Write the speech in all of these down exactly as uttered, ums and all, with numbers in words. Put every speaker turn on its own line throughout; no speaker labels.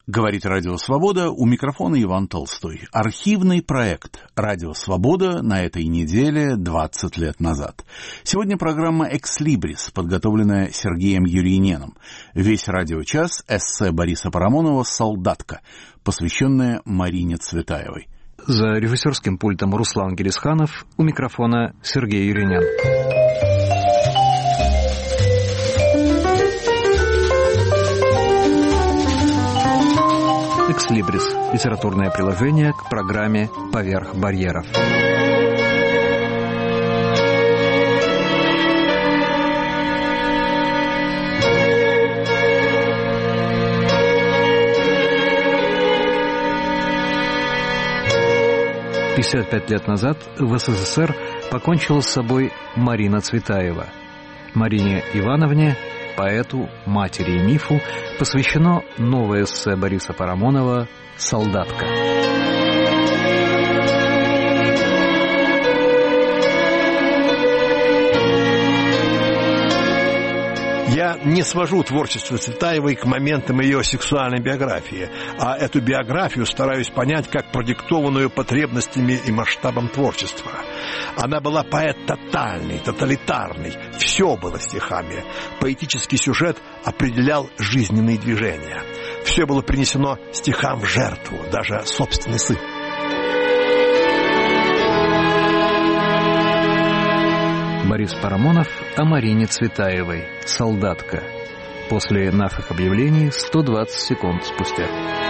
Говорит Радио Свобода, у микрофона Иван Толстой. Архивный проект «Радио Свобода» на этой неделе двадцать лет назад. Сегодня программа «Экслибрис», подготовленная Сергеем Юрьяненом. Весь радиочас эссе Бориса Парамонова «Солдатка», посвященная Марине Цветаевой.
За режиссерским пультом Руслан Гелисханов, у микрофона Сергей Юрьянян. «Экслибрис» – литературное приложение к программе «Поверх барьеров». пятьдесят пять лет назад в СССР покончила с собой Марина Цветаева. Марине Ивановне, поэту, матери и мифу, посвящено новое эссе Бориса Парамонова «Солдатка».
Я не свожу творчество Цветаевой к моментам ее сексуальной биографии, а эту биографию стараюсь понять как продиктованную потребностями и масштабом творчества. Она была поэт тотальный, тоталитарный, все было стихами. Поэтический сюжет определял жизненные движения. Все было принесено стихам в жертву, даже собственный сын.
Борис Парамонов о Марине Цветаевой «Солдатка». После наших объявлений сто двадцать секунд спустя.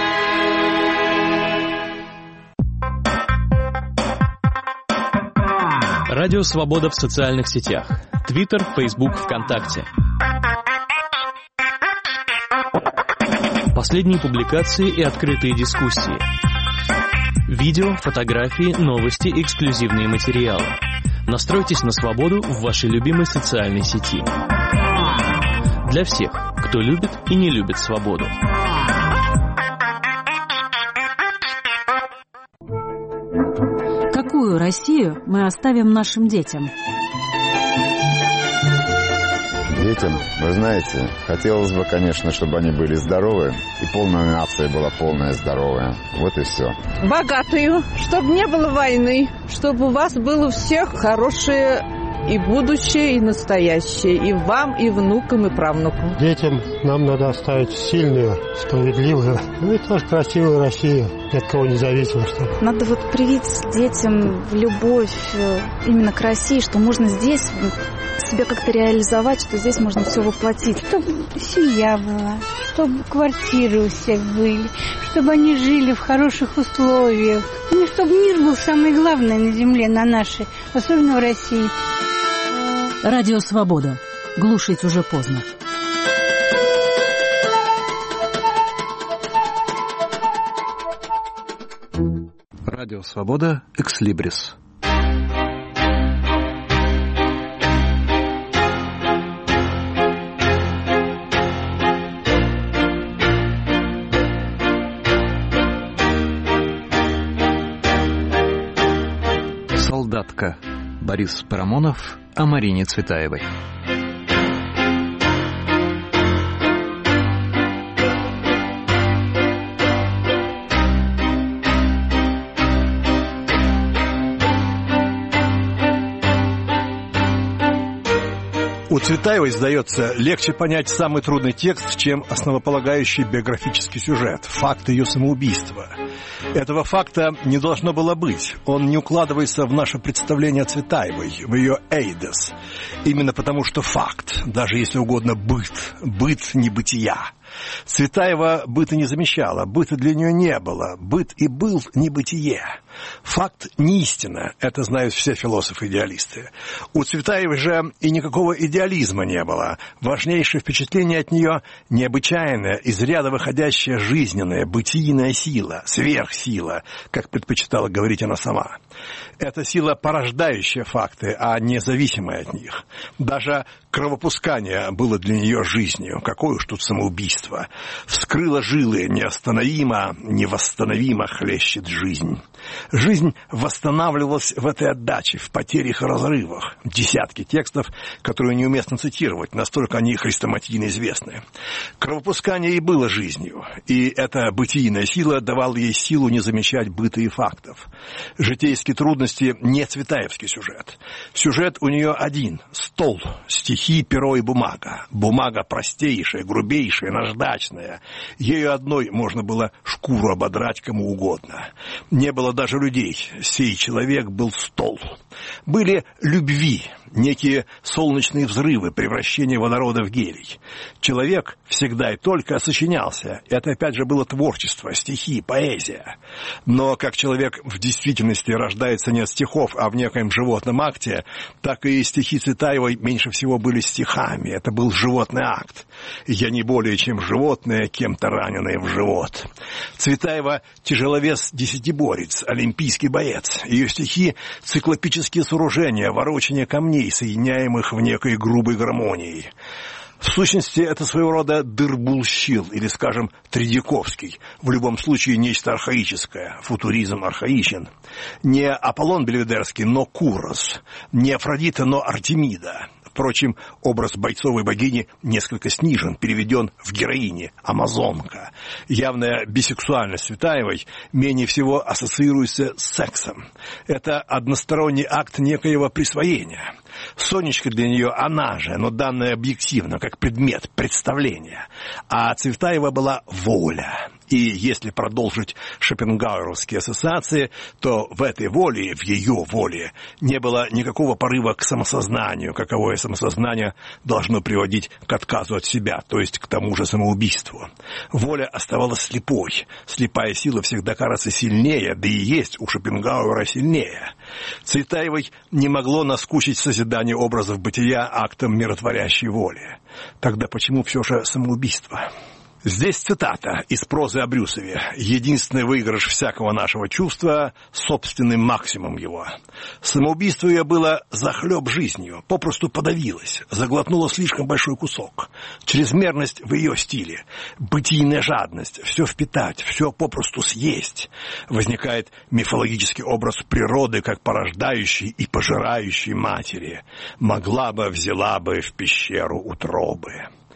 Радио Свобода в социальных сетях. Твиттер, Фейсбук, ВКонтакте. Последние публикации и открытые дискуссии. Видео, фотографии, новости, эксклюзивные материалы. Настройтесь на свободу в вашей любимой социальной сети. Для всех, кто любит и не любит свободу.
Какую Россию мы оставим нашим детям?
Детям, вы знаете, хотелось бы, конечно, чтобы они были здоровы, и полная нация была полная здоровая. Вот и все.
Богатую, чтобы не было войны, чтобы у вас было у всех хорошее и будущее, и настоящее, и вам, и внукам, и правнукам.
Детям нам надо оставить сильную, справедливую, ну и тоже красивую Россию, ни от кого не зависимо. Чтобы...
Надо вот привить детям любовь именно к России, что можно здесь себя как-то реализовать, что здесь можно все воплотить.
Чтобы семья была, чтобы квартиры у всех были, чтобы они жили в хороших условиях. Ну, чтобы мир был самое главное на земле, на нашей, особенно в России.
Радио Свобода. Глушить уже поздно.
Радио Свобода. Экслибрис. «Солдатка». Борис Парамонов о Марине Цветаевой.
У Цветаевой, сдается, легче понять самый трудный текст, чем основополагающий биографический сюжет, факт ее самоубийства. Этого факта не должно было быть. Он не укладывается в наше представление о Цветаевой, в ее эйдес. Именно потому, что факт, даже если угодно быт, быт небытия. Цветаева быта не замечала, быта для нее не было, быт и был небытие. Факт не истина, это знают все философы-идеалисты. У Цветаевой же и никакого идеализма не было. Важнейшее впечатление от нее – необычайная, из ряда выходящая жизненная, бытийная сила, сверхсила, как предпочитала говорить она сама. Это сила, порождающая факты, а не зависимая от них. Даже кровопускание было для нее жизнью. Какое уж тут самоубийство. самоубийство. Вскрыла жилы, неостановимо, невосстановимо хлещет жизнь. Жизнь восстанавливалась в этой отдаче, в потерях и разрывах. Десятки текстов, которые неуместно цитировать, настолько они хрестоматийно известны. Кровопускание и было жизнью, и эта бытийная сила давала ей силу не замечать быта и фактов. Житейские трудности — не цветаевский сюжет. Сюжет у нее один — стол, стихи, перо и бумага. Бумага простейшая, грубейшая, наждачная. Ею одной можно было шкуру ободрать кому угодно. Не было даже людей. Сей человек был стол. Были любви, некие солнечные взрывы, превращение водорода в гелий. Человек всегда и только сочинялся. Это опять же было творчество, стихи, поэзия. Но как человек в действительности рождается не от стихов, а в некоем животном акте, так и стихи Цветаевой меньше всего были стихами. Это был животный акт. Я не более чем животное, кем-то раненое в живот. Цветаева — тяжеловес-десятиборец, олимпийский боец. Ее стихи — циклопические сооружения, ворочание камней, соединяемых в некой грубой гармонии. В сущности, это своего рода Дырбулщил или, скажем, Тредяковский. В любом случае, нечто архаическое. Футуризм архаичен. Не Аполлон Бельведерский, но Курос. Не Афродита, но Артемида. Впрочем, образ бойцовой богини несколько снижен, переведен в героини, амазонка. Явная бисексуальность Цветаевой менее всего ассоциируется с сексом. Это односторонний акт некоего присвоения. Сонечка для нее она же, но данная объективно, как предмет, представления. А Цветаева была воля. И если продолжить шопенгауэровские ассоциации, то в этой воле, в ее воле, не было никакого порыва к самосознанию, каковое самосознание должно приводить к отказу от себя, то есть к тому же самоубийству. Воля оставалась слепой. Слепая сила всегда кажется сильнее, да и есть у Шопенгауэра сильнее. Цветаевой не могло наскучить созидание образов бытия актом миротворящей воли. Тогда почему все же самоубийство? Здесь цитата из прозы о Брюсове. «Единственный выигрыш всякого нашего чувства — собственный максимум его». Самоубийство ее было захлеб жизнью, попросту подавилось, заглотнуло слишком большой кусок. Чрезмерность в ее стиле, бытийная жадность, все впитать, все попросту съесть. Возникает мифологический образ природы как порождающей и пожирающей матери. Могла бы, взяла бы в пещеру утробы.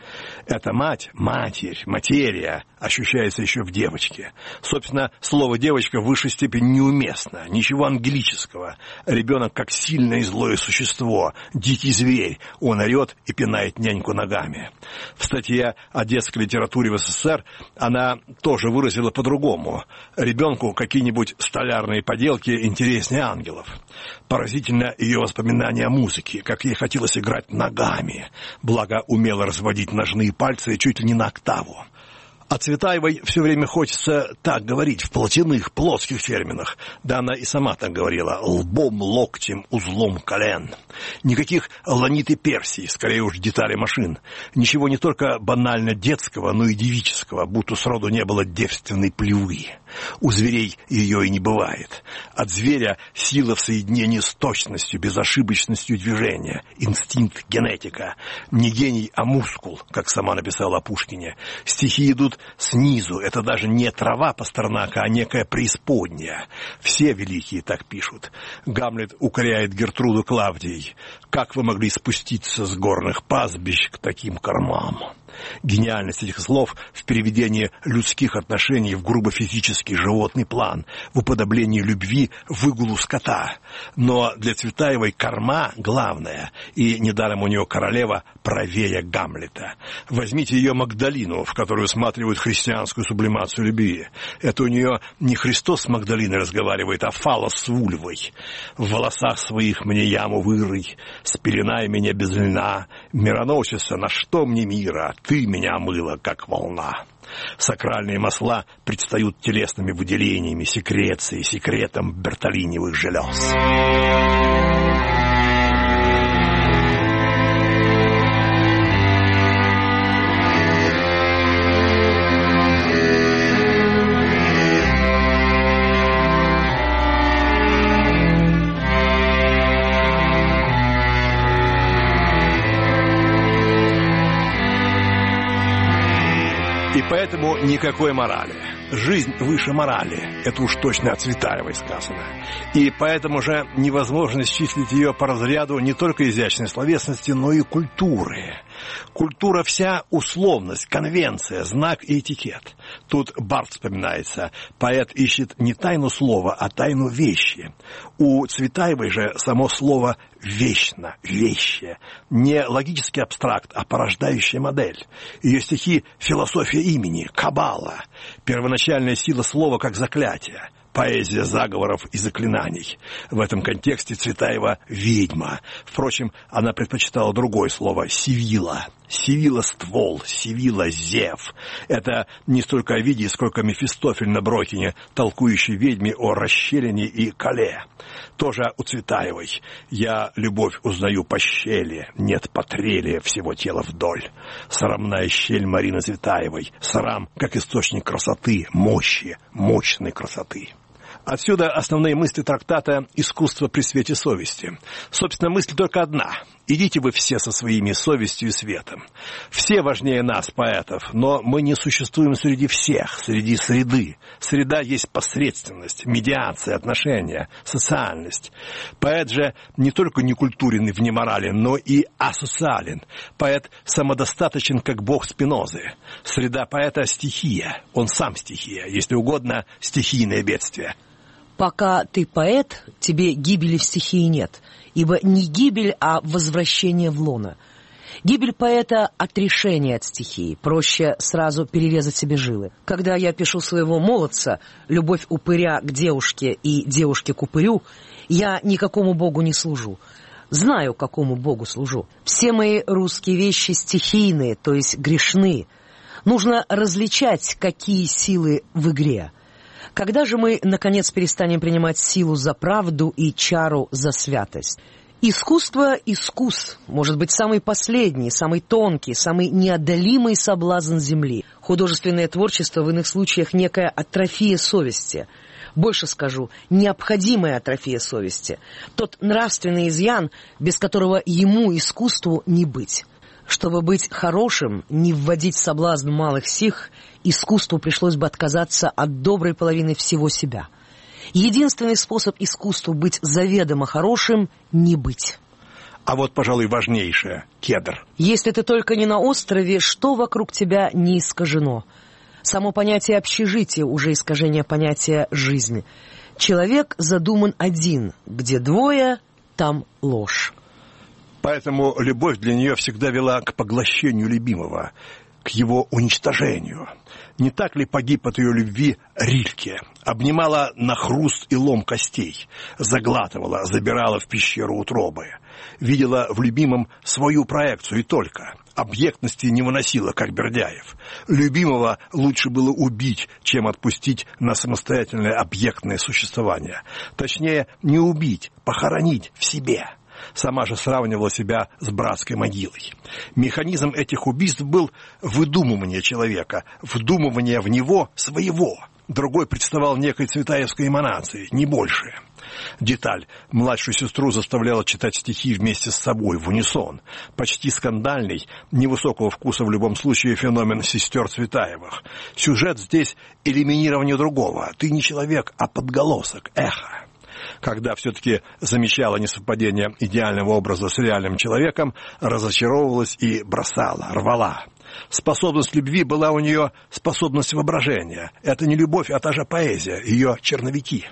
Эта мать, матерь, материя ощущается еще в девочке. Собственно, слово «девочка» в высшей степени неуместно. Ничего ангелического. Ребенок как сильное и злое существо, дикий зверь. Он орет и пинает няньку ногами. В статье о детской литературе в СССР она тоже выразила по-другому. Ребенку какие-нибудь столярные поделки интереснее ангелов. Поразительно ее воспоминания о музыке, как ей хотелось играть ногами. Благо, умела разводить ножные пальцы чуть ли не на октаву. О Цветаевой все время хочется так говорить, в плотяных, плоских терминах. Да она и сама так говорила: лбом, локтем, узлом колен. Никаких ланит и персий, скорее уж детали машин. Ничего не только банально детского, но и девического, будто сроду не было девственной плевы. У зверей ее и не бывает. От зверя сила в соединении с точностью, безошибочностью движения. Инстинкт, генетика. Не гений, а мускул, как сама написала о Пушкине. Стихи идут снизу. Это даже не трава Пастернака, а некая преисподняя. Все великие так пишут. Гамлет укоряет Гертруду Клавдией: «Как вы могли спуститься с горных пастбищ к таким кормам?» Гениальность этих слов в переведении людских отношений в грубо физический животный план, в уподоблении любви выгулу скота. Но для Цветаевой корма главное, и недаром у нее королева правее Гамлета. Возьмите ее Магдалину, в которую усматривают христианскую сублимацию любви. Это у нее не Христос с Магдалиной разговаривает, а фалос с вульвой. «В волосах своих мне яму вырый, спеленай меня без льна, мироносица, на что мне мира? Ты меня омыла, как волна». Сакральные масла предстают телесными выделениями, секрецией, секретом бертолиньевых желез. никакой морали. Жизнь выше морали. Это уж точно о Цветаевой сказано. И поэтому же невозможно счислить ее по разряду не только изящной словесности, но и культуры. Культура вся условность, конвенция, знак и этикет. Тут Барт вспоминается. Поэт ищет не тайну слова, а тайну вещи. У Цветаевой же само слово «вечно», «вещи». Не логический абстракт, а порождающая модель. Ее стихи — философия имени, каббала. Первоначальная сила слова как заклятие. Поэзия заговоров и заклинаний. В этом контексте Цветаева — ведьма. Впрочем, она предпочитала другое слово — сивила. Сивила — ствол, сивила — зев. Это не столько Овидий, сколько Мефистофель на Брокине, толкующий ведьме о расщелине и коле. Тоже у Цветаевой. «Я любовь узнаю по щели, нет по трели всего тела вдоль». Срамная щель Марины Цветаевой. Срам как источник красоты, мощи, мощной красоты. Отсюда основные мысли трактата «Искусство при свете совести». Собственно, мысль только одна. Идите вы все со своими совестью и светом. Все важнее нас, поэтов, но мы не существуем среди всех, среди среды. Среда есть посредственность, медиация, отношения, социальность. Поэт же не только некультурен и внеморален, но и асоциален. Поэт самодостаточен, как бог Спинозы. Среда поэта — стихия. Он сам стихия, если угодно, стихийное бедствие.
Пока ты поэт, тебе гибели в стихии нет, ибо не гибель, а возвращение в лоно. Гибель поэта — отрешение от стихии, проще сразу перерезать себе жилы. Когда я пишу своего молодца, любовь упыря к девушке и девушке к упырю, я никакому богу не служу. Знаю, какому богу служу. Все мои русские вещи стихийные, то есть грешны. Нужно различать, какие силы в игре. Когда же мы, наконец, перестанем принимать силу за правду и чару за святость? Искусство — искус, может быть, самый последний, самый тонкий, самый неодолимый соблазн земли. Художественное творчество в иных случаях — некая атрофия совести. Больше скажу, необходимая атрофия совести. Тот нравственный изъян, без которого ему, искусству, не быть. Чтобы быть хорошим, не вводить в соблазн малых сих, искусству пришлось бы отказаться от доброй половины всего себя. Единственный способ искусству быть заведомо хорошим — не быть.
А вот, пожалуй, важнейшее — кедр.
Если ты только не на острове, что вокруг тебя не искажено? Само понятие общежития уже искажение понятия жизни. Человек задуман один, где двое, там ложь.
Поэтому любовь для нее всегда вела к поглощению любимого, к его уничтожению. Не так ли погиб от ее любви Рильке? Обнимала на хруст и лом костей, заглатывала, забирала в пещеру утробы. Видела в любимом свою проекцию и только. Объектности не выносила, как Бердяев. Любимого лучше было убить, чем отпустить на самостоятельное объектное существование. Точнее, не убить, похоронить в себе. Сама же сравнивала себя с братской могилой. Механизм этих убийств был выдумывание человека, вдумывание в него своего. Другой представал некой цветаевской эманацией, не больше. Деталь. Младшую сестру заставляла читать стихи вместе с собой, в унисон. Почти скандальный, невысокого вкуса в любом случае феномен сестер Цветаевых. Сюжет здесь — элиминирование другого. Ты не человек, а подголосок, эхо. Когда все-таки замечала несовпадение идеального образа с реальным человеком, разочаровывалась и бросала, рвала. Способность любви была у нее способность воображения. Это не любовь, а та же поэзия, ее черновики.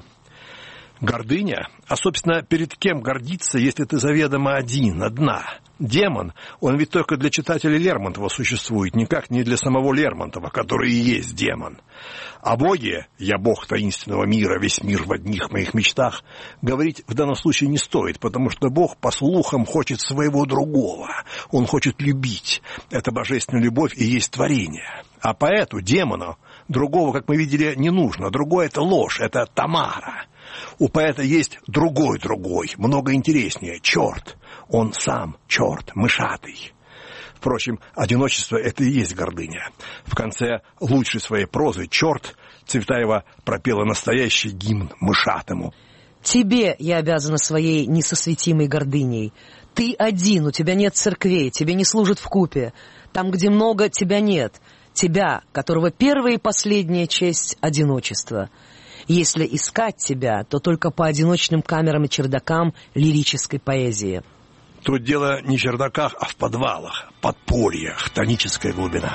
Гордыня? А, собственно, перед кем гордиться, если ты заведомо один, одна? Демон, он ведь только для читателя Лермонтова существует, никак не для самого Лермонтова, который и есть демон. О Боге, я Бог таинственного мира, весь мир в одних моих мечтах, говорить в данном случае не стоит, потому что Бог, по слухам, хочет своего другого. Он хочет любить. Это божественная любовь и есть творение. А поэту, демону, другого, как мы видели, не нужно. Другое — это ложь, это Тамара. У поэта есть другой-другой, много интереснее, черт. Он сам черт, мышатый. Впрочем, одиночество — это и есть гордыня. В конце лучшей своей прозы «Черт» Цветаева пропела настоящий гимн мышатому.
Тебе я обязана своей несосветимой гордыней. Ты один, у тебя нет церквей, тебе не служат вкупе. Там, где много, тебя нет. тебя, которого первая и последняя честь — одиночество. Если искать тебя, то только по одиночным камерам и чердакам лирической поэзии.
Тут дело не в чердаках, а в подвалах, подпольях, тоническая глубина.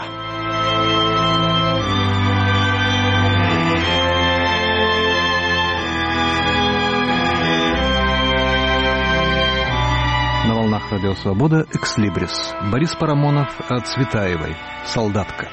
На волнах Радио Свобода «Экслибрис». Борис Парамонов о Цветаевой. «Солдатка».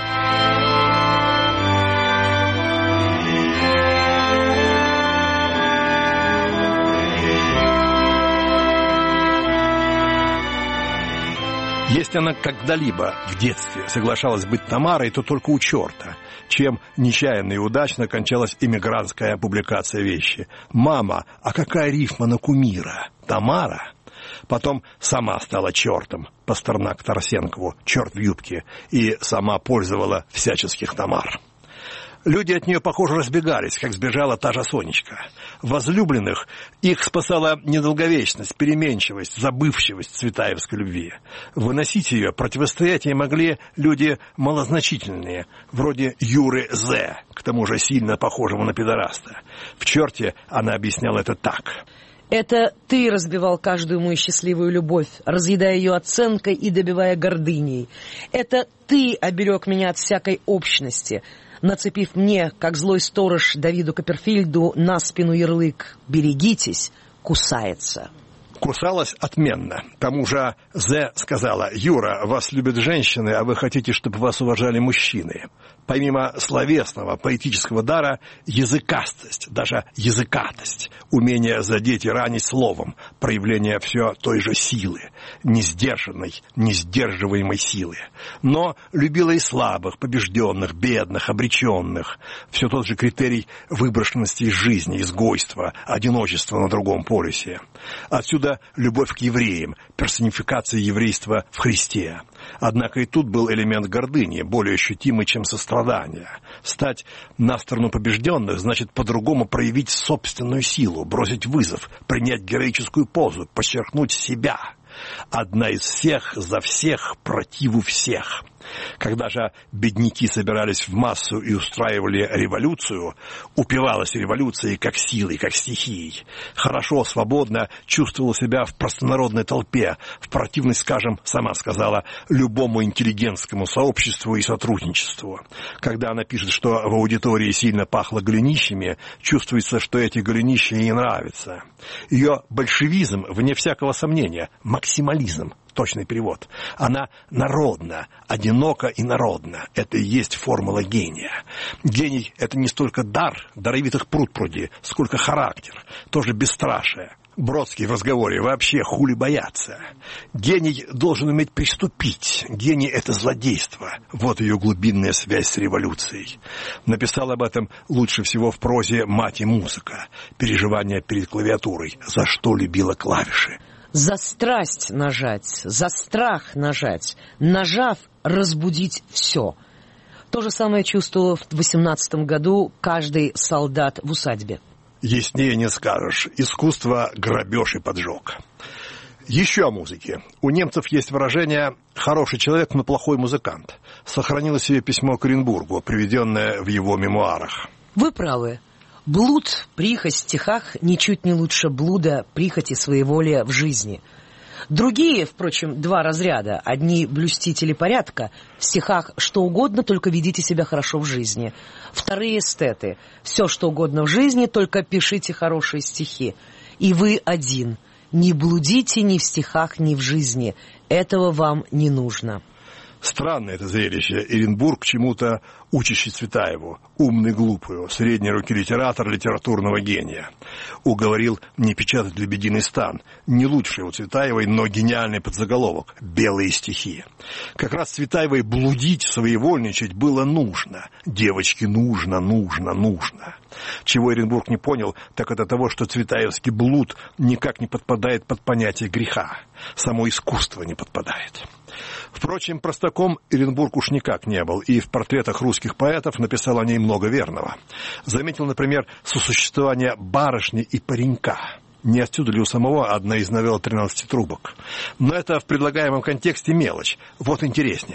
Если она когда-либо в детстве соглашалась быть Тамарой, то только у черта, чем нечаянно и удачно кончалась эмигрантская публикация вещи. «Мама, а какая рифма на кумира? Тамара?» Потом сама стала чертом, Пастернак Тарасенкову, черт в юбке, и сама пользовала всяческих Тамар. Люди от нее, похоже, разбегались, как сбежала та же Сонечка. Возлюбленных их спасала недолговечность, переменчивость, забывчивость цветаевской любви. Выносить ее, противостоять ей могли люди малозначительные, вроде Юры З., к тому же сильно похожего на педораста. В «Черте» она объясняла это так.
Это ты разбивал каждую мою счастливую любовь, разъедая ее оценкой и добивая гордыней. Это ты оберег меня от всякой общности, нацепив мне, как злой сторож Давиду Копперфильду, на спину ярлык «Берегитесь, кусается».
Кусалась отменно. К тому же Зе сказала: «Юра, вас любят женщины, а вы хотите, чтобы вас уважали мужчины». Помимо словесного, поэтического дара, языкастость, даже языкатость, умение задеть и ранить словом, проявление все той же силы, несдержанной, несдерживаемой силы. Но любила и слабых, побежденных, бедных, обреченных. Все тот же критерий выброшенности из жизни, изгойства, одиночества на другом полюсе. Отсюда любовь к евреям, персонификация еврейства в Христе. Однако и тут был элемент гордыни, более ощутимый, чем сострадание. Стать на сторону побежденных значит по-другому проявить собственную силу, бросить вызов, принять героическую позу, подчеркнуть себя. Одна из всех, за всех, противу всех. Когда же бедняки собирались в массу и устраивали революцию, упивалась революцией как силой, как стихией. Хорошо, свободно чувствовала себя в простонародной толпе, в противность, скажем, сама сказала, любому интеллигентскому сообществу и сотрудничеству. Когда она пишет, что в аудитории сильно пахло голенищами, чувствуется, что эти голенища ей нравятся. Ее большевизм, вне всякого сомнения, максимализм. Точный перевод. Она народна, одинока и народна. Это и есть формула гения. Гений – это не столько дар, даровитых пруд-пруди, сколько характер, тоже бесстрашие. Бродский в разговоре: вообще хули бояться. Гений должен уметь приступить. Гений – это злодейство. Вот ее глубинная связь с революцией. Написал об этом лучше всего в прозе «Мать и музыка». Переживания перед клавиатурой. За что любила клавиши.
За страсть нажать, за страх нажать, нажав, разбудить все. То же самое чувствовал в восемнадцатом году каждый солдат в усадьбе.
Яснее не скажешь. Искусство, грабеж и поджог. Еще о музыке. У немцев есть выражение «хороший человек, но плохой музыкант». Сохранилось ее письмо к Оренбургу, приведенное в его мемуарах.
Вы правы. Блуд, прихоть в стихах ничуть не лучше блуда, прихоти, своеволия в жизни. Другие, впрочем, два разряда. Одни блюстители порядка, в стихах что угодно, только ведите себя хорошо в жизни. Вторые эстеты. Все, что угодно в жизни, только пишите хорошие стихи. И вы один. Не блудите ни в стихах, ни в жизни. Этого вам не нужно.
Странное это зрелище. Оренбург чему-то учащий Цветаеву, умный глупую, средней руки литератор литературного гения. Уговорил не печатать «Лебединый стан». Не лучший у Цветаевой, но гениальный подзаголовок «Белые стихи». Как раз Цветаевой блудить, своевольничать было нужно. Девочке нужно, нужно, нужно. Чего Оренбург не понял, так это того, что цветаевский блуд никак не подпадает под понятие греха. Само искусство не подпадает. Впрочем, простаком Оренбург уж никак не был, и в портретах русских поэтов написал о ней много верного. Заметил, например, сосуществование барышни и паренька. Не отсюда ли у самого одна из новелл «тринадцати трубок». Но это в предлагаемом контексте мелочь. Вот интереснее.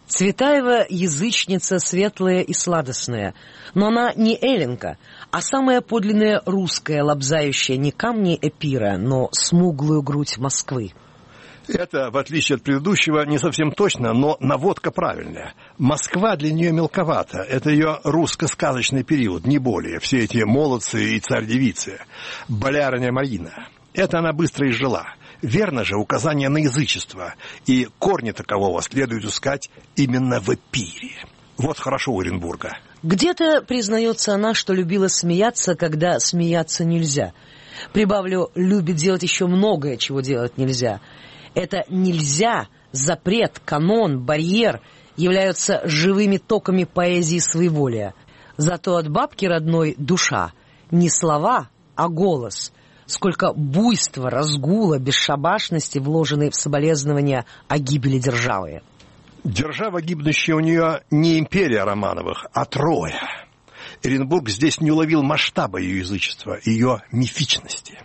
Цветаева язычница светлая и сладостная, но она не эллинка, а самая подлинная русская, лобзающая не камни Эпира, но смуглую грудь Москвы.
Это, в отличие от предыдущего, не совсем точно, но наводка правильная. Москва для нее мелковата. Это ее русско-сказочный период, не более. Все эти молодцы и царь-девицы. Болярыня Марина. Это она быстро изжила. Верно же указание на язычество. И корни такового следует искать именно в Эпире. Вот хорошо у Оренбурга.
Где-то признается она, что любила смеяться, когда смеяться нельзя. Прибавлю, любит делать еще многое, чего делать нельзя. Это нельзя, запрет, канон, барьер являются живыми токами поэзии своеволия. Зато от бабки родной душа, не слова, а голос. Сколько буйства, разгула, бесшабашности вложены в соболезнования о гибели державы.
Держава гибнущая у нее не империя Романовых, а Троя. Оренбург здесь не уловил масштаба ее язычества, ее мифичности.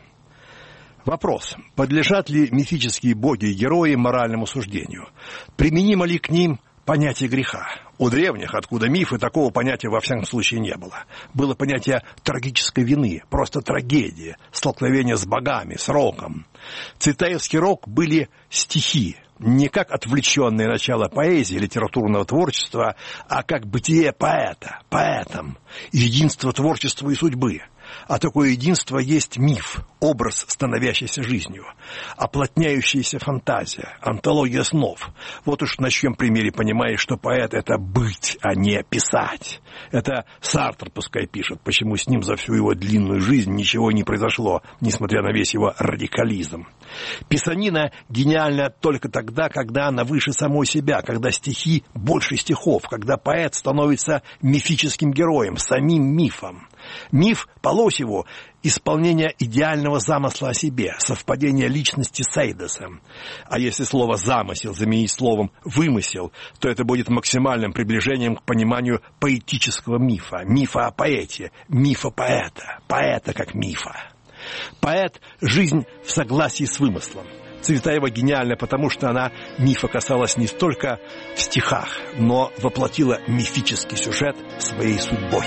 Вопрос, подлежат ли мифические боги и герои моральному суждению? Применимо ли к ним понятие греха? У древних, откуда мифы, такого понятия во всяком случае не было. Было понятие трагической вины, просто трагедия, столкновение с богами, с роком. Цветаевский рок были стихи, не как отвлеченное начало поэзии, литературного творчества, а как бытие поэта, поэтом, единство творчества и судьбы. А такое единство есть миф, образ, становящийся жизнью, оплотняющаяся фантазия, антология снов. Вот уж на чьем примере понимаешь, что поэт — это быть, а не писать. Это Сартр пускай пишет, почему с ним за всю его длинную жизнь ничего не произошло, несмотря на весь его радикализм. Писанина гениальна только тогда, когда она выше самой себя, когда стихи больше стихов, когда поэт становится мифическим героем, самим мифом. Миф по Лосеву — исполнение идеального замысла о себе, совпадение личности с эйдосом. А если слово «замысел» заменить словом «вымысел», то это будет максимальным приближением к пониманию поэтического мифа, мифа о поэте, мифа поэта, поэта как мифа. Поэт — жизнь в согласии с вымыслом. Цветаева гениальна, потому что она мифа касалась не столько в стихах, но воплотила мифический сюжет своей судьбой.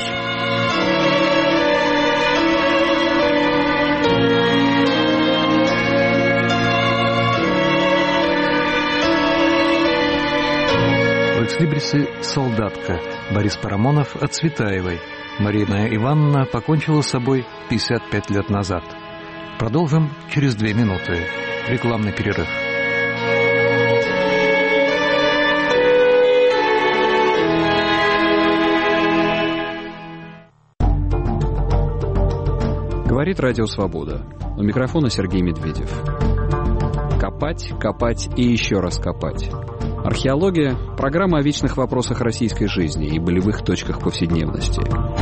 В экслибрисе «Солдатка» Борис Парамонов о Цветаевой. Марина Ивановна покончила с собой пятьдесят пять лет назад. Продолжим через две минуты. Рекламный перерыв.
Говорит Радио Свобода. У микрофона Сергей Медведев. Копать, копать и еще раз копать. Археология – программа о вечных вопросах российской жизни и болевых точках повседневности.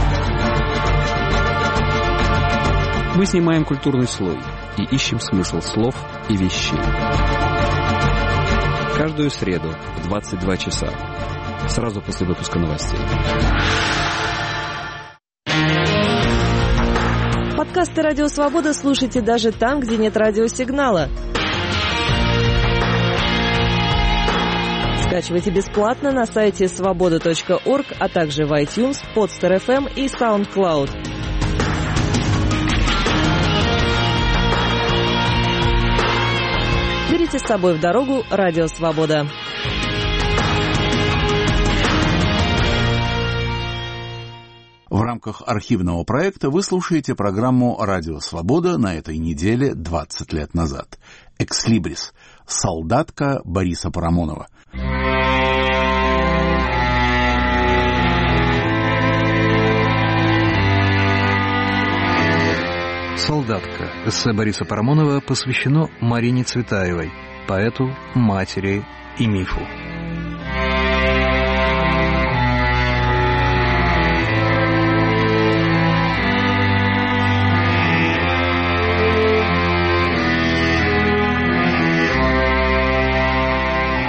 Мы снимаем культурный слой и ищем смысл слов и вещей. Каждую среду в двадцать два часа. Сразу после выпуска новостей.
Подкасты «Радио Свобода» слушайте даже там, где нет радиосигнала. Скачивайте бесплатно на сайте свобода точка орг, а также в iTunes, Podster эф эм и SoundCloud. Берите с собой в дорогу «Радио Свобода».
В рамках архивного проекта вы слушаете программу «Радио Свобода» на этой неделе двадцать лет назад. «Экслибрис. Солдатка» Бориса Парамонова.
«Солдатка» эссе Бориса Парамонова посвящено Марине Цветаевой, поэту, матери и мифу.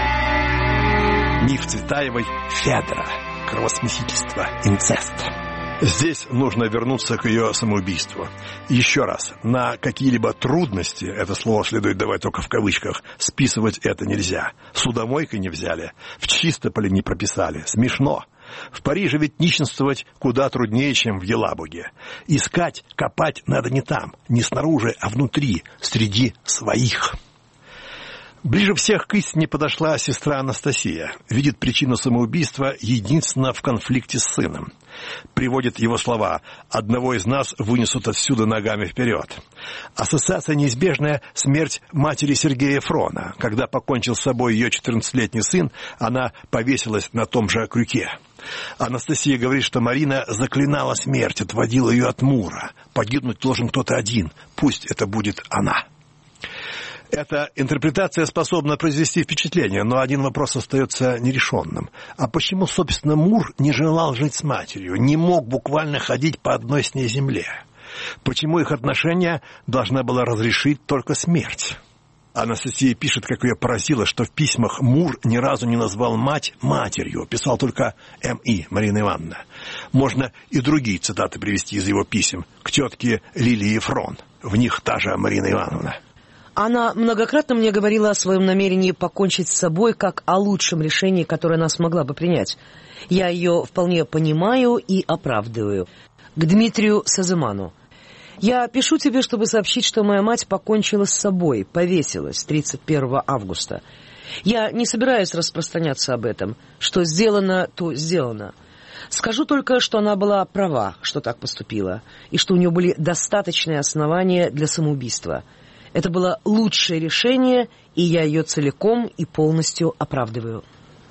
Миф Цветаевой — Федора, кровосмесительство, инцест. Здесь нужно вернуться к ее самоубийству. Еще раз, на какие-либо трудности, это слово следует давать только в кавычках, списывать это нельзя. Судомойкой не взяли, в Чистополе не прописали. Смешно. В Париже ведь нищенствовать куда труднее, чем в Елабуге. Искать, копать надо не там, не снаружи, а внутри, среди своих. Ближе всех к истине подошла сестра Анастасия. Видит причину самоубийства единственно в конфликте с сыном. Приводит его слова: «Одного из нас вынесут отсюда ногами вперед». Ассоциация неизбежная — смерть матери Сергея Фрона. Когда покончил с собой ее четырнадцатилетний сын, она повесилась на том же крюке. Анастасия говорит, что Марина заклинала смерть, отводила ее от Мура. Погибнуть должен кто-то один, пусть это будет она. Эта интерпретация способна произвести впечатление, но один вопрос остается нерешенным. А почему, собственно, Мур не желал жить с матерью, не мог буквально ходить по одной с ней земле? Почему их отношения должна была разрешить только смерть? Анастасия пишет, как ее поразило, что в письмах Мур ни разу не назвал мать матерью, писал только М И, Марина Ивановна. Можно и другие цитаты привести из его писем к тетке Лилии Фрон. В них та же Марина Ивановна.
Она многократно мне говорила о своем намерении покончить с собой как о лучшем решении, которое она смогла бы принять. Я ее вполне понимаю и оправдываю. К Дмитрию Сазыману. Я пишу тебе, чтобы сообщить, что моя мать покончила с собой, повесилась тридцать первого августа. Я не собираюсь распространяться об этом. Что сделано, то сделано. Скажу только, что она была права, что так поступила, и что у нее были достаточные основания для самоубийства. Это было лучшее решение, и я ее целиком и полностью оправдываю.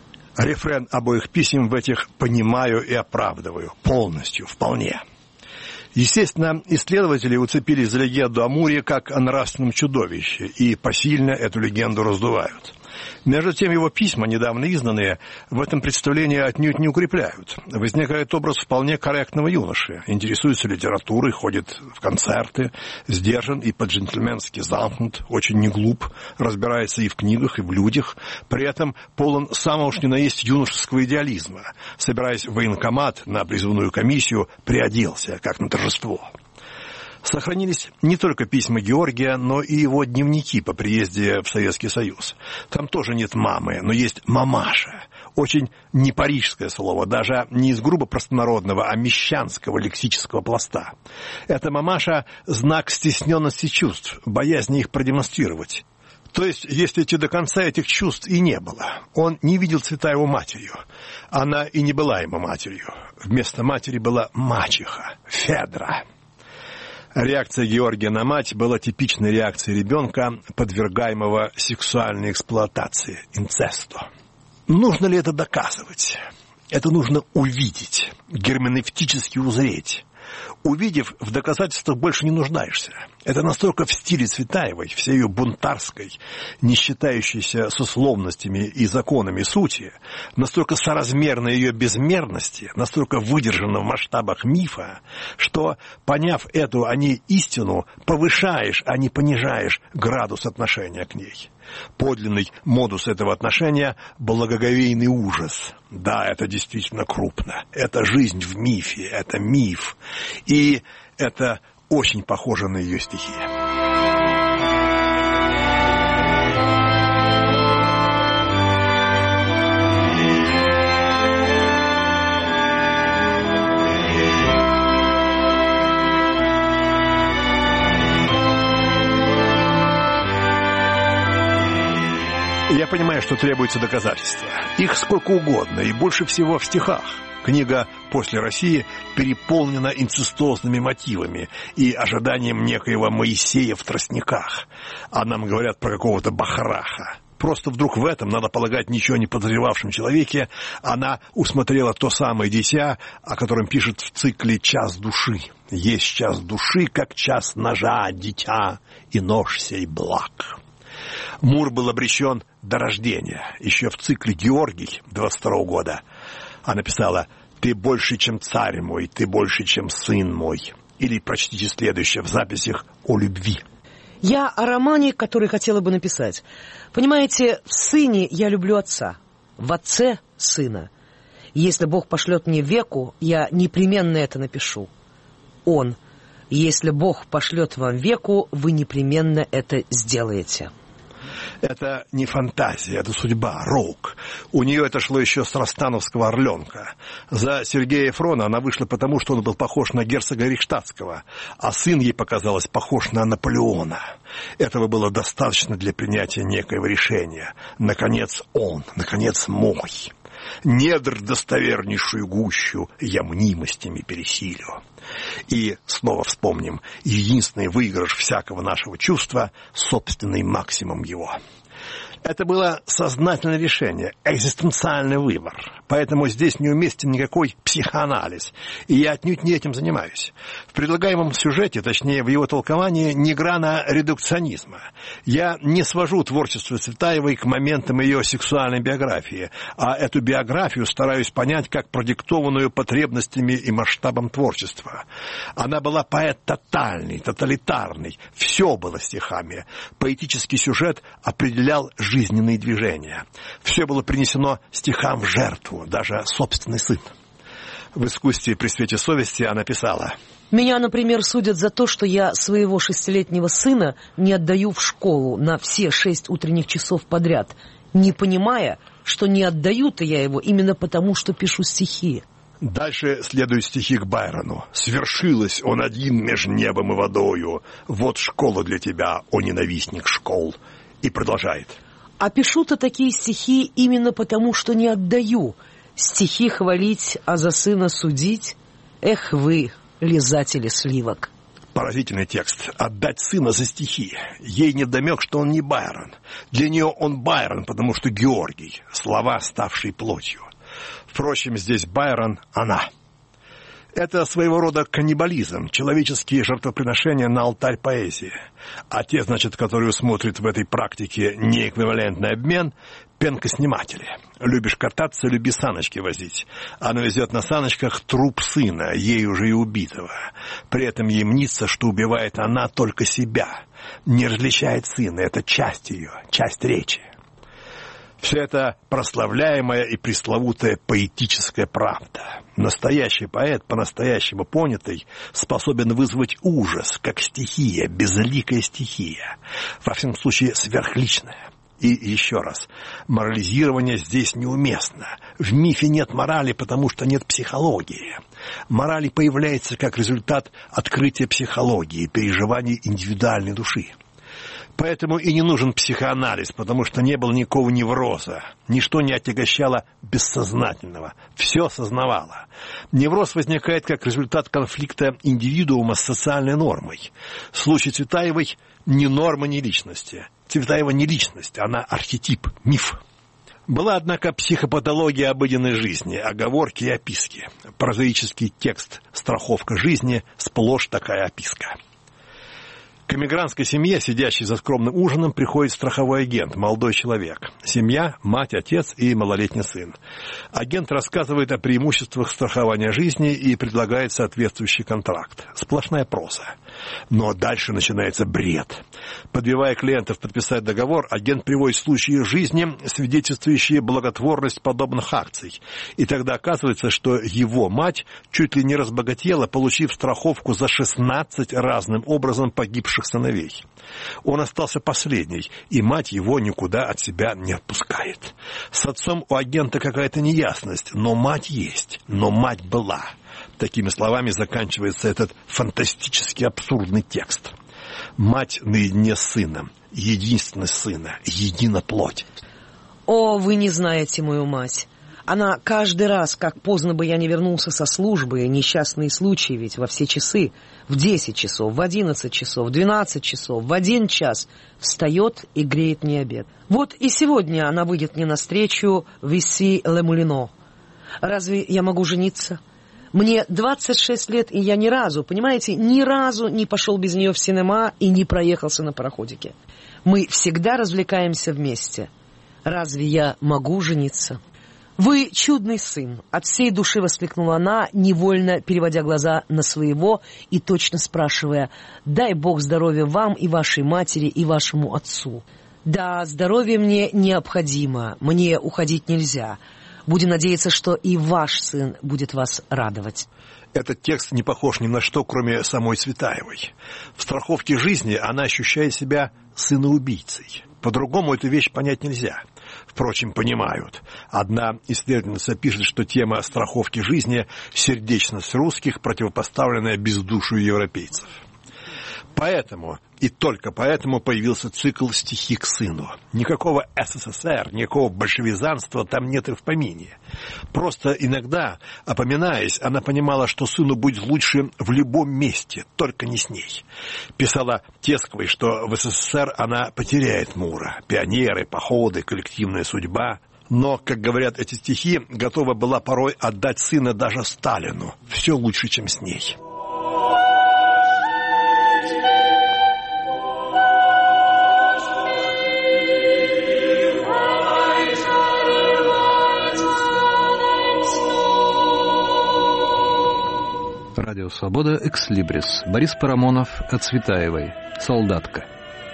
Рефрен обоих писем в этих «понимаю и оправдываю» полностью, вполне. Естественно, исследователи уцепились за легенду о Муре как о нравственном чудовище и посильно эту легенду раздувают. Между тем, его письма, недавно изданные, в этом представлении отнюдь не укрепляют. Возникает образ вполне корректного юноши. Интересуется литературой, ходит в концерты, сдержан и по-джентльменски замкнут, очень не глуп, разбирается и в книгах, и в людях, при этом полон самого уж ни на есть юношеского идеализма. Собираясь в военкомат на призывную комиссию, приоделся, как на торжество. Сохранились не только письма Георгия, но и его дневники по приезде в Советский Союз. Там тоже нет мамы, но есть мамаша. Очень не парижское слово, даже не из грубо простонародного, а мещанского лексического пласта. Эта мамаша – знак стесненности чувств, боязни их продемонстрировать. То есть, если идти до конца, этих чувств и не было. Он не видел Цветаеву матерью. Она и не была ему матерью. Вместо матери была мачеха, Федра. Реакция Георгия на мать была типичной реакцией ребенка, подвергаемого сексуальной эксплуатации, инцесту. Нужно ли это доказывать? Это нужно увидеть, герменевтически узреть. Увидев, в доказательствах больше не нуждаешься. Это настолько в стиле Цветаевой, всей ее бунтарской, не считающейся с условностями и законами сути, настолько соразмерно ее безмерности, настолько выдержано в масштабах мифа, что, поняв эту, а не истину, повышаешь, а не понижаешь градус отношения к ней. Подлинный модус этого отношения – благоговейный ужас. Да, это действительно крупно. Это жизнь в мифе, это миф. И это очень похоже на ее стихи. Я понимаю, что требуется доказательства. Их сколько угодно, и больше всего в стихах. Книга «После России» переполнена инцестозными мотивами и ожиданием некоего Моисея в тростниках. А нам говорят про какого-то Бахраха. Просто вдруг в этом, надо полагать, ничего не подозревавшем человеке, она усмотрела то самое дитя, о котором пишет в цикле «Час души». Есть час души, как час ножа, дитя, и нож сей благ. Мур был обречен до рождения. Еще в цикле «Георгий» двадцать второго года она писала: «Ты больше, чем царь мой, ты больше, чем сын мой». Или прочтите следующее в записях о любви.
Я о романе, который хотела бы написать. Понимаете, в сыне я люблю отца, в отце – сына. Если Бог пошлет мне веку, я непременно это напишу. Он. Если Бог пошлет вам веку, вы непременно это сделаете.
Это не фантазия, это судьба, Роук. У нее это шло еще с ростановского «Орленка». За Сергея Фрона она вышла потому, что он был похож на герцога Рейхштадтского, а сын ей показалось похож на Наполеона. Этого было достаточно для принятия некоего решения. Наконец он, наконец мой. Недр достовернейшую гущу я мнимостями пересилю. И снова вспомним, единственный выигрыш всякого нашего чувства — собственный максимум его. Это было сознательное решение, экзистенциальный выбор. Поэтому здесь неуместен никакой психоанализ. И я отнюдь не этим занимаюсь. В предлагаемом сюжете, точнее в его толковании, ни грана редукционизма. Я не свожу творчество Цветаевой к моментам ее сексуальной биографии, а эту биографию стараюсь понять как продиктованную потребностями и масштабом творчества. Она была поэт тотальный, тоталитарный. Все было стихами. Поэтический сюжет определял жизненные движения. Все было принесено стихам в жертву, даже собственный сын. В «Искусстве при свете совести» она писала:
«Меня, например, судят за то, что я своего шестилетнего сына не отдаю в школу на все шесть утренних часов подряд, не понимая, что не отдаю-то я его именно потому, что пишу стихи».
Дальше следуют стихи к Байрону. «Свершилось он один меж небом и водою. Вот школа для тебя, о ненавистник школ». И продолжает:
«А пишу-то такие стихи именно потому, что не отдаю. Стихи хвалить, а за сына судить? Эх вы, лизатели сливок».
Поразительный текст. Отдать сына за стихи. Ей невдомек, что он не Байрон. Для нее он Байрон, потому что Георгий. Слова, ставшие плотью. Впрочем, здесь Байрон — она. Это своего рода каннибализм, человеческие жертвоприношения на алтарь поэзии. А те, значит, которые усмотрят в этой практике неэквивалентный обмен — пенкосниматели. Любишь кататься — люби саночки возить. Она везет на саночках труп сына, ей уже и убитого. При этом ей мнится, что убивает она только себя. Не различает сына, это часть ее, часть речи. Все это прославляемая и пресловутая поэтическая правда. Настоящий поэт, по-настоящему понятый, способен вызвать ужас, как стихия, безликая стихия. Во всяком случае, сверхличная. И еще раз, морализирование здесь неуместно. В мифе нет морали, потому что нет психологии. Мораль появляется как результат открытия психологии, переживаний индивидуальной души. Поэтому и не нужен психоанализ, потому что не было никакого невроза. Ничто не отягощало бессознательного. Все сознавало. Невроз возникает как результат конфликта индивидуума с социальной нормой. В случае Цветаевой ни норма, ни личности. Цветаева не личность, она архетип, миф. Была, однако, психопатология обыденной жизни, оговорки и описки. Прозаический текст «Страховка жизни» сплошь такая описка. К эмигрантской семье, сидящей за скромным ужином, приходит страховой агент, молодой человек. Семья, мать, отец и малолетний сын. Агент рассказывает о преимуществах страхования жизни и предлагает соответствующий контракт. Сплошная проза. Но дальше начинается бред. Подбивая клиентов подписать договор, агент приводит случаи жизни, свидетельствующие благотворность подобных акций. И тогда оказывается, что его мать чуть ли не разбогатела, получив страховку за шестнадцать разным образом погибших сыновей. Он остался последний, и мать его никуда от себя не отпускает. С отцом у агента какая-то неясность, но мать есть, но мать была. Такими словами заканчивается этот фантастически абсурдный текст. Мать наедине с сыном, единственность сына, едина плоть.
О, вы не знаете мою мать. Она каждый раз, как поздно бы я не вернулся со службы, несчастные случаи ведь во все часы, в десять часов, в одиннадцать часов, в двенадцать часов, в один час, встает и греет мне обед. Вот и сегодня она выйдет мне навстречу в Issy-les-Moulineaux. Разве я могу жениться? Мне двадцать шесть лет, и я ни разу, понимаете, ни разу не пошел без нее в синема и не проехался на пароходике. Мы всегда развлекаемся вместе. Разве я могу жениться? «Вы чудный сын!» — от всей души воскликнула она, невольно переводя глаза на своего и точно спрашивая: «Дай Бог здоровья вам и вашей матери, и вашему отцу». «Да, здоровье мне необходимо, мне уходить нельзя. Будем надеяться, что и ваш сын будет вас радовать.
Этот текст не похож ни на что, кроме самой Цветаевой. В страховке жизни она ощущает себя сыноубийцей. По-другому эту вещь понять нельзя. Впрочем, понимают. Одна исследовательница пишет, что тема страховки жизни – сердечность русских, противопоставленная бездушию европейцев. Поэтому, и только поэтому появился цикл «Стихи к сыну». Никакого СССР, никакого большевизанства там нет и в помине. Просто иногда, опоминаясь, она понимала, что сыну будет лучше в любом месте, только не с ней. Писала Тесковой, что в СССР она потеряет Мура. Пионеры, походы, коллективная судьба. Но, как говорят эти стихи, готова была порой отдать сына даже Сталину. Все лучше, чем с ней.
Радио «Свобода», «Экслибрис». Борис Парамонов о Цветаевой. «Солдатка».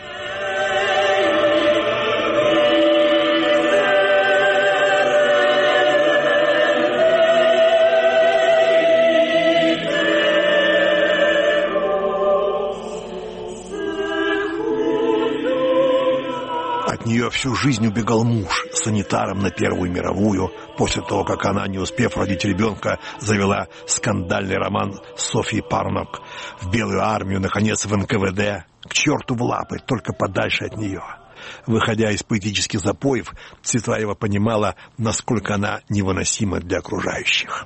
От нее всю жизнь убегал муж санитаром на Первую мировую, после того, как она, не успев родить ребенка, завела скандальный роман с Софьей Парнок, в Белую армию, наконец, в эн ка вэ дэ, к черту в лапы, только подальше от нее. Выходя из поэтических запоев, Цветаева понимала, насколько она невыносима для окружающих.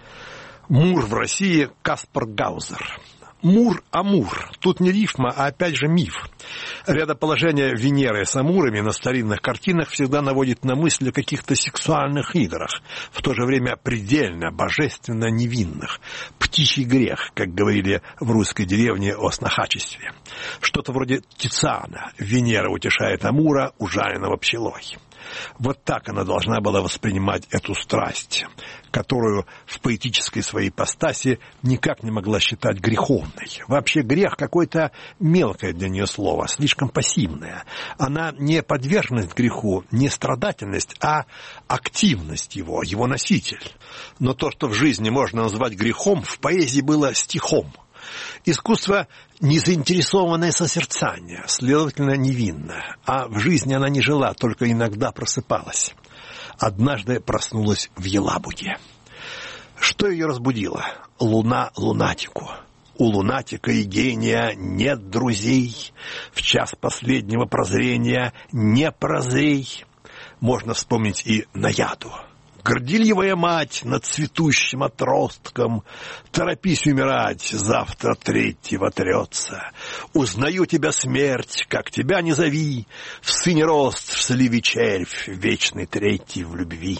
Мур в России – Каспар Гаузер. Мур-Амур. Тут не рифма, а опять же миф. Рядоположение Венеры с Амурами на старинных картинах всегда наводит на мысль о каких-то сексуальных играх, в то же время предельно, божественно невинных. Птичий грех, как говорили в русской деревне о снохачестве. Что-то вроде Тициана. Венера утешает Амура, ужаленного пчелой. Вот так она должна была воспринимать эту страсть, которую в поэтической своей ипостаси никак не могла считать греховной. Вообще грех какое-то мелкое для нее слово, слишком пассивное. Она не подверженность греху, не страдательность, а активность его, его носитель. Но то, что в жизни можно назвать грехом, в поэзии было стихом. Искусство – незаинтересованное созерцание, следовательно, невинно. А в жизни она не жила, только иногда просыпалась. Однажды проснулась в Елабуге. Что ее разбудило? Луна лунатику. У лунатика и гения нет друзей. В час последнего прозрения не прозрей. Можно вспомнить и наяду. Горделивая мать над цветущим отростком, торопись умирать, завтра третий вотрется. Узнаю тебя, смерть, как тебя не зови, в сыне рост, в сливе червь, вечный третий в любви.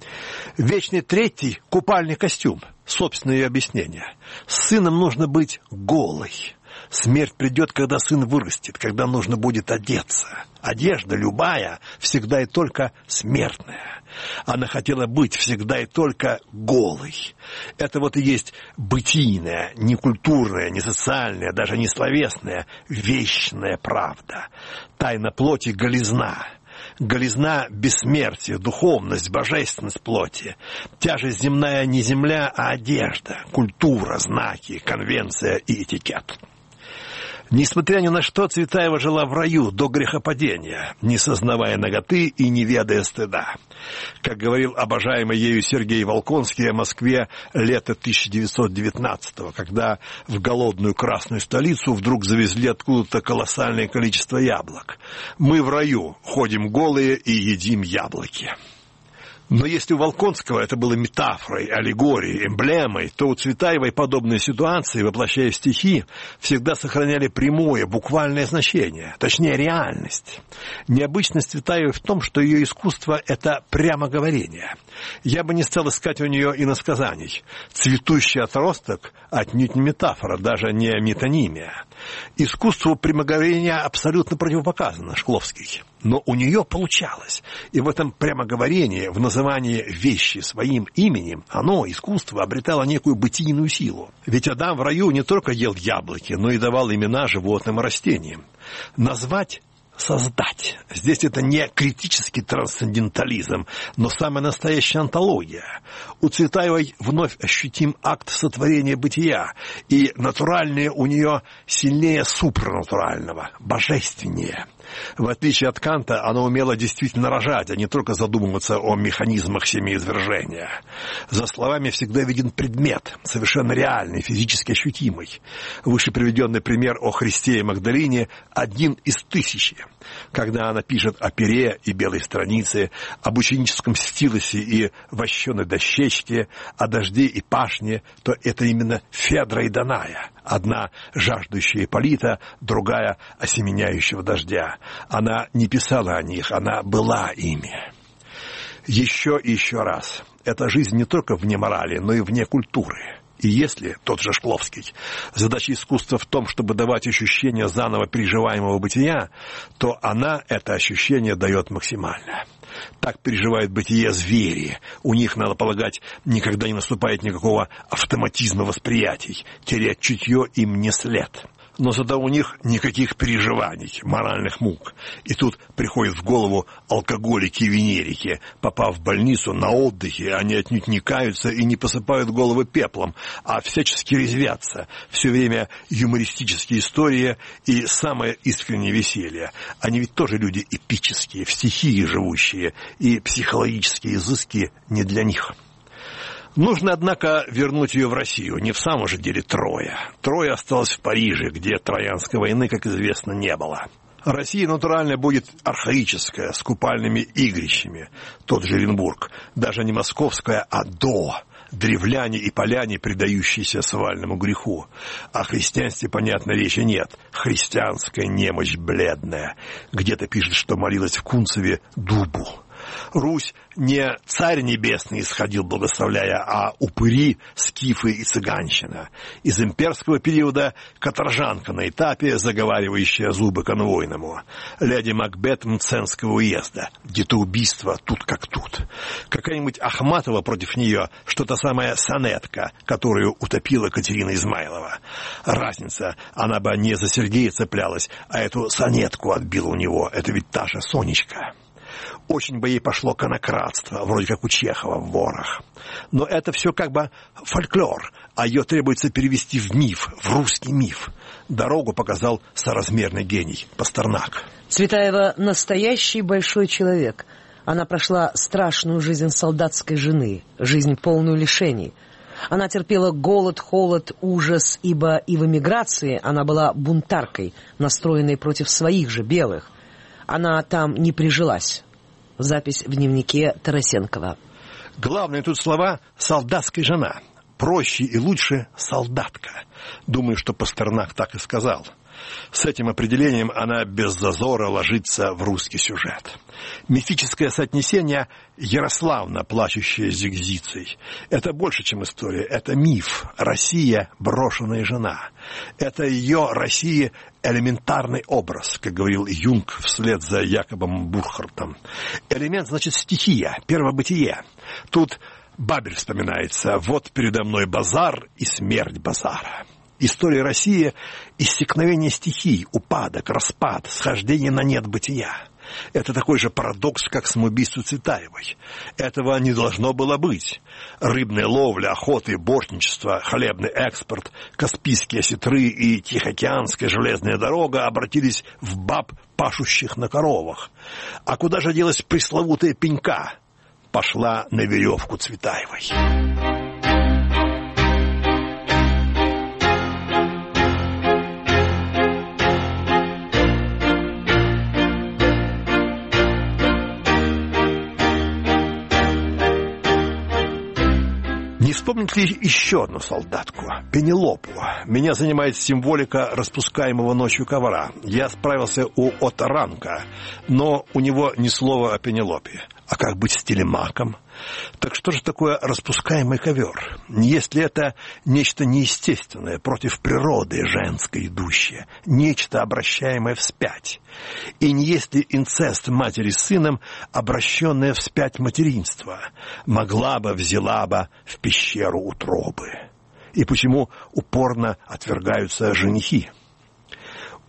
Вечный третий — купальный костюм, собственное ее объяснение. С сыном нужно быть голой. Смерть придет, когда сын вырастет, когда нужно будет одеться. Одежда любая всегда и только смертная. Она хотела быть всегда и только голой. Это вот и есть бытийная, не культурная, не социальная, даже не словесная, вечная правда. Тайна плоти — голизна. Голизна — бессмертие, духовность, божественность плоти. Тяжесть земная не земля, а одежда, культура, знаки, конвенция и этикет. Несмотря ни на что, Цветаева жила в раю до грехопадения, не сознавая наготы и не ведая стыда. Как говорил обожаемый ею Сергей Волконский о Москве лета тысяча девятьсот девятнадцатого, когда в голодную красную столицу вдруг завезли откуда-то колоссальное количество яблок. «Мы в раю, ходим голые и едим яблоки». Но если у Волконского это было метафорой, аллегорией, эмблемой, то у Цветаевой подобные ситуации, воплощая стихи, всегда сохраняли прямое, буквальное значение, точнее реальность. Необычность Цветаевой в том, что ее искусство – это прямоговорение. Я бы не стал искать у нее иносказаний. Цветущий отросток – отнюдь не метафора, даже не метонимия. Искусству прямоговорения абсолютно противопоказано, Шкловский. Но у нее получалось. И в этом прямоговорении, в назывании вещи своим именем, оно, искусство, обретало некую бытийную силу. Ведь Адам в раю не только ел яблоки, но и давал имена животным и растениям. Назвать создать. Здесь это не критический трансцендентализм, но самая настоящая антология. У Цветаевой вновь ощутим акт сотворения бытия, и натуральное у нее сильнее супранатурального, божественнее. В отличие от Канта, она умела действительно рожать, а не только задумываться о механизмах семяизвержения. За словами всегда виден предмет, совершенно реальный, физически ощутимый. Выше приведенный пример о Христе и Магдалине один из тысячи. Когда она пишет о пере и белой странице, об ученическом стилусе и вощеной дощечке, о дожде и пашне, то это именно Федра и Даная. Одна жаждущая Ипполита, другая осеменяющего дождя. Она не писала о них, она была ими. Еще и еще раз. Эта жизнь не только вне морали, но и вне культуры. И если, тот же Шкловский, задача искусства в том, чтобы давать ощущение заново переживаемого бытия, то она это ощущение дает максимально. Так переживают бытие звери. У них, надо полагать, никогда не наступает никакого автоматизма восприятий. Терять чутье им не след. Но зато у них никаких переживаний, моральных мук. И тут приходят в голову алкоголики и венерики. Попав в больницу на отдыхе, они отнюдь не каются и не посыпают головы пеплом, а всячески резвятся. Все время юмористические истории и самое искреннее веселье. Они ведь тоже люди эпические, в стихии живущие, и психологические изыски не для них. Нужно, однако, вернуть ее в Россию, не в самом же деле Троя. Троя осталась в Париже, где Троянской войны, как известно, не было. Россия, натурально, будет архаическая, с купальными игрищами. Тот же Оренбург. Даже не московская, а до. Древляне и поляне, предающиеся свальному греху. О христианстве, понятно, речи нет. Христианская немощь бледная. Где-то пишет, что молилась в Кунцеве дубу. Русь не царь небесный исходил, благословляя, а упыри, скифы и цыганщина. Из имперского периода каторжанка на этапе, заговаривающая зубы конвойному. Леди Макбет Мценского уезда. Где-то убийство тут как тут. Какая-нибудь Ахматова против нее, что та самая сонетка, которую утопила Катерина Измайлова. Разница, она бы не за Сергея цеплялась, а эту сонетку отбила у него. Это ведь та же Сонечка. Очень бы ей пошло конократство, вроде как у Чехова в «Ворах». Но это все как бы фольклор, а ее требуется перевести в миф, в русский миф. Дорогу показал соразмерный гений Пастернак.
Цветаева настоящий большой человек. Она прошла страшную жизнь солдатской жены, жизнь полную лишений. Она терпела голод, холод, ужас, ибо и в эмиграции она была бунтаркой, настроенной против своих же белых. Она там не прижилась. Запись в дневнике Тарасенкова.
Главные тут слова «солдатская жена». Проще и лучше «солдатка». Думаю, что Пастернак так и сказал. С этим определением она без зазора ложится в русский сюжет. Мифическое соотнесение Ярославна, плачущая Зигзицей. Это больше, чем история. Это миф. Россия – брошенная жена. Это ее Россия – элементарный образ, как говорил Юнг вслед за Якобом Бурхартом. Элемент, значит, стихия, первобытие. Тут Бабель вспоминается. Вот передо мной базар и смерть базара. История России – иссякновение стихий, упадок, распад, схождение на нет бытия. Это такой же парадокс, как самоубийство Цветаевой. Этого не должно было быть. Рыбная ловля, охота и бортничество, хлебный экспорт, Каспийские осетры и Тихоокеанская железная дорога обратились в баб, пашущих на коровах. А куда же делась пресловутая пенька? Пошла на веревку Цветаевой. Не вспомнить ли еще одну солдатку? Пенелопу. Меня занимает символика распускаемого ночью ковра. Я справился у Оторанка, но у него ни слова о Пенелопе. А как быть с Телемаком? Так что же такое распускаемый ковер? Не есть ли это нечто неестественное, против природы женской идущее, нечто обращаемое вспять? И не есть ли инцест матери с сыном, обращенное вспять материнство? Могла бы, взяла бы в пещеру утробы. И почему упорно отвергаются женихи?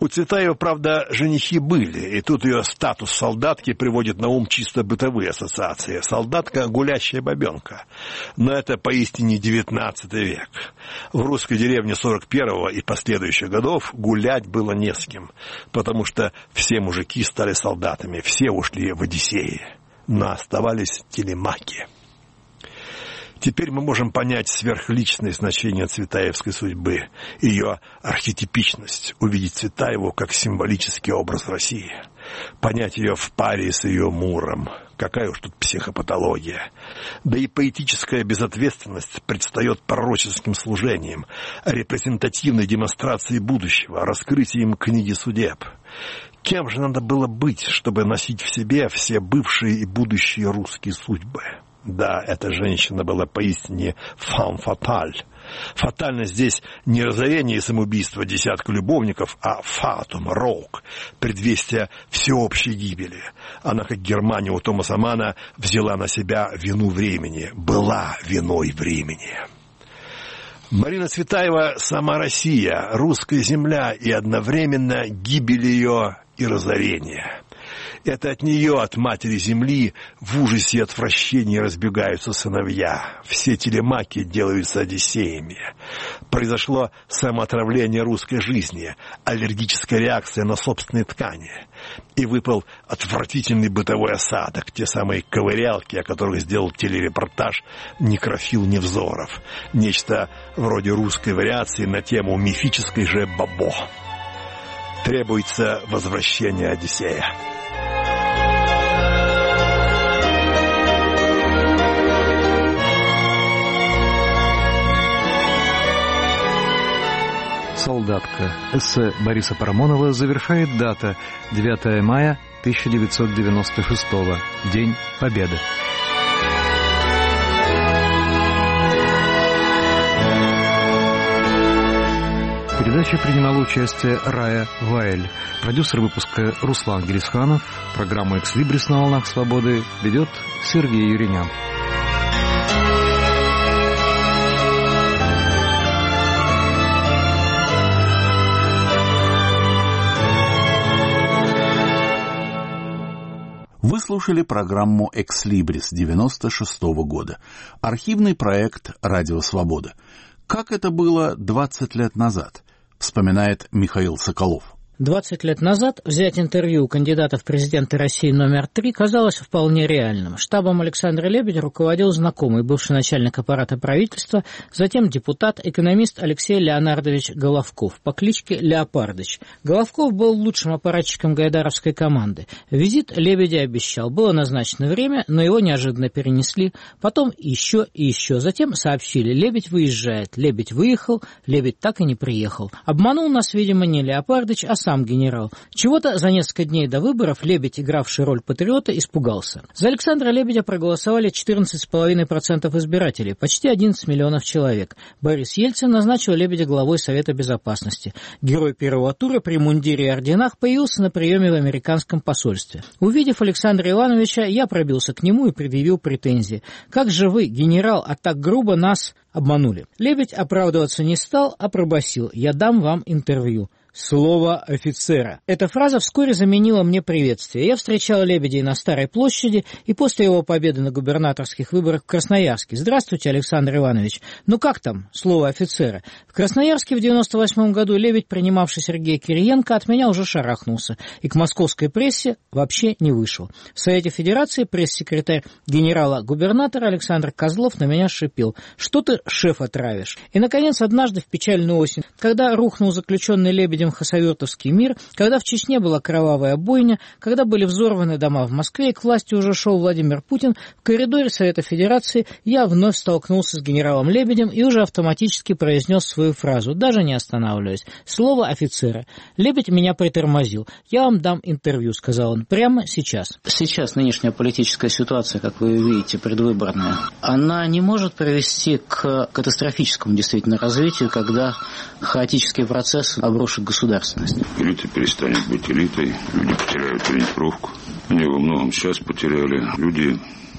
У Цветаева, правда, женихи были, и тут ее статус солдатки приводит на ум чисто бытовые ассоциации. Солдатка – гулящая бабенка. Но это поистине девятнадцатый век. В русской деревне сорок первого и последующих годов гулять было не с кем, потому что все мужики стали солдатами, все ушли в Одиссеи, но оставались телемаки. Теперь мы можем понять сверхличное значение цветаевской судьбы, ее архетипичность, увидеть Цветаеву как символический образ России, понять ее в паре с ее Муром. Какая уж тут психопатология. Да и поэтическая безответственность предстает пророческим служением, репрезентативной демонстрацией будущего, раскрытием книги судеб. Кем же надо было быть, чтобы носить в себе все бывшие и будущие русские судьбы? Да, эта женщина была поистине фам фаталь. Фатально здесь не разорение и самоубийство десятка любовников, а фатум, рок, предвестие всеобщей гибели. Она, как Германия у Томаса Манна, взяла на себя вину времени, была виной времени. Марина Цветаева – сама Россия, русская земля и одновременно гибель ее и разорение. Это от нее, от матери земли, в ужасе и отвращении разбегаются сыновья. Все телемаки делаются одиссеями. Произошло самоотравление русской жизни, аллергическая реакция на собственные ткани. И выпал отвратительный бытовой осадок, те самые ковырялки, о которых сделал телерепортаж некрофил Невзоров. Нечто вроде русской вариации на тему мифической же Бабо. Требуется возвращение Одиссея.
«Солдатка». Эссе Бориса Парамонова завершает дата девятое мая тысяча девятьсот девяносто шестого, День Победы. В передаче принимала участие Рая Ваэль. Продюсер выпуска Руслан Герисханов. Программу «Экслибрис» на волнах свободы ведет Сергей Юринян.
Вы слушали программу «Экслибрис» девяносто шестого года. Архивный проект «Радио Свобода». Как это было двадцать лет назад, вспоминает Михаил Соколов.
двадцать лет назад взять интервью у кандидата в президенты России номер три казалось вполне реальным. Штабом Александра Лебедя руководил знакомый, бывший начальник аппарата правительства, затем депутат, экономист Алексей Леонардович Головков по кличке Леопардыч. Головков был лучшим аппаратчиком гайдаровской команды. Визит Лебедя обещал. Было назначено время, но его неожиданно перенесли. Потом еще и еще. Затем сообщили: Лебедь выезжает. Лебедь выехал, Лебедь так и не приехал. Обманул нас, видимо, не Леопардыч, а сам генерал. Чего-то за несколько дней до выборов Лебедь, игравший роль патриота, испугался. За Александра Лебедя проголосовали четырнадцать целых пять десятых процента избирателей, почти одиннадцать миллионов человек. Борис Ельцин назначил Лебедя главой Совета Безопасности. Герой первого тура при мундире и орденах появился на приеме в американском посольстве. Увидев Александра Ивановича, я пробился к нему и предъявил претензии. «Как же вы, генерал, а так грубо нас обманули?» Лебедь оправдываться не стал, а пробасил: «Я дам вам интервью». Слово офицера. Эта фраза вскоре заменила мне приветствие. Я встречал Лебедя на Старой площади и после его победы на губернаторских выборах в Красноярске. «Здравствуйте, Александр Иванович. Ну как там, слово офицера?» В Красноярске в девяносто восьмом году Лебедь, принимавший Сергея Кириенко, от меня уже шарахнулся и к московской прессе вообще не вышел. В Совете Федерации пресс-секретарь генерала-губернатора Александр Козлов на меня шипел: «Что ты, шефа, травишь?» И, наконец, однажды в печальную осень, когда рухнул заключенный Лебедем хасавюртовский мир, когда в Чечне была кровавая бойня, когда были взорваны дома в Москве и к власти уже шел Владимир Путин, в коридоре Совета Федерации я вновь столкнулся с генералом Лебедем и уже автоматически произнес свою фразу, даже не останавливаясь: «Слово офицера». Лебедь меня притормозил. «Я вам дам интервью», — сказал он, — «прямо сейчас». Сейчас нынешняя политическая ситуация, как вы видите, предвыборная, она не может привести к катастрофическому действительно развитию, когда хаотический процесс обрушит государственность.
Элита перестанет быть элитой, люди потеряют ориентировку. Они во многом сейчас потеряли. Люди